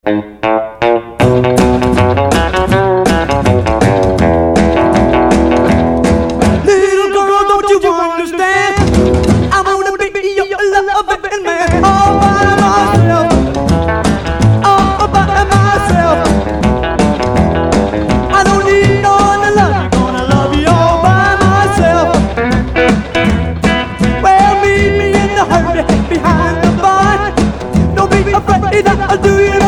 Little girl, don't you understand? I wanna be your loving man all by myself, all by myself. I don't need no one to love you, gonna love you all by myself. Well, meet me in the hurry behind the bar. Don't be afraid, I'll do you